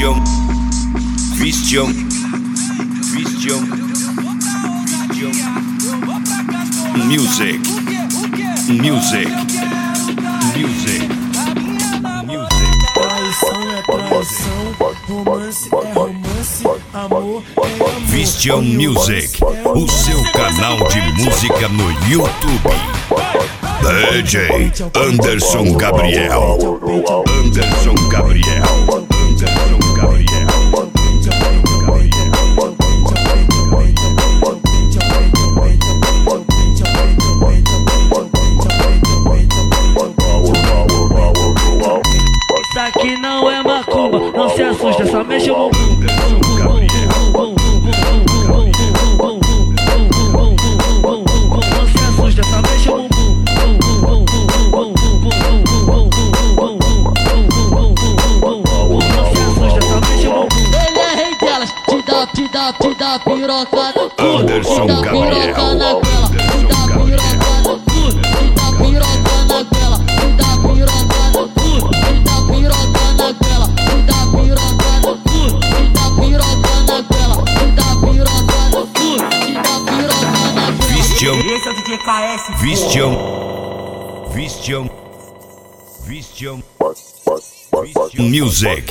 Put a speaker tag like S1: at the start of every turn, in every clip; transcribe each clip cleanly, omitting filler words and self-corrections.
S1: Vision. Music.
S2: Traição é traição, romance é romance, amor é amor.
S1: Vision Music, o seu canal de música no YouTube. DJ Anderson Gabriel.
S2: Isso aqui não é macumba, não se assusta, só mexe o bumbum. Não se assusta, só mexe o bumbum. Não se assusta, só mexe o bumbum.
S3: Ele é rei delas, te dá piroca no cu,
S1: Anderson
S3: te dá
S1: Gabriel.
S3: piroca na goela, te dá piroca no cu, te dá piroca na goela, te dá piroca no cu, te dá piroca na goela, te dá piroca no cu, te dá piroca na goela, te dá piroca no cu, te dá piroca na goela.
S1: Vision.
S4: Esse é o DJ KS.
S1: Vision Music.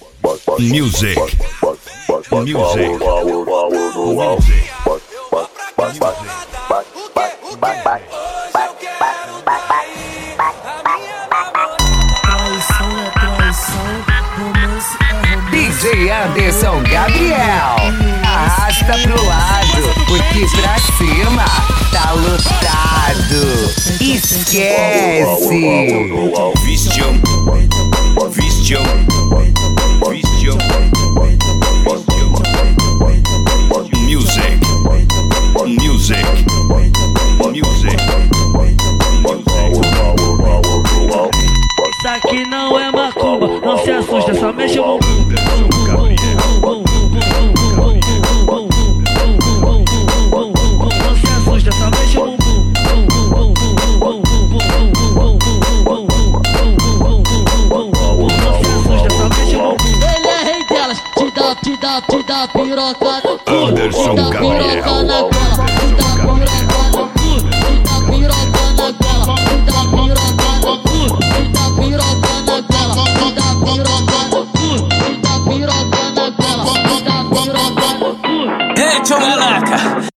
S2: Traição é traição, romance é romance.
S5: DJ Anderson Gabriel, arrasta pro lado, porque pra cima tá lotado. Esquece!
S1: Vision Music.
S2: Isso aqui não é macumba, não se assusta, só mexe o bumbum. Não se assusta, só mexe o bumbum. Não se assusta, só mexe o bumbum.
S3: Ele é rei delas, te dá piroca no cu,
S1: Anderson
S3: te dá
S1: Gabriel.
S3: piroca na goela, te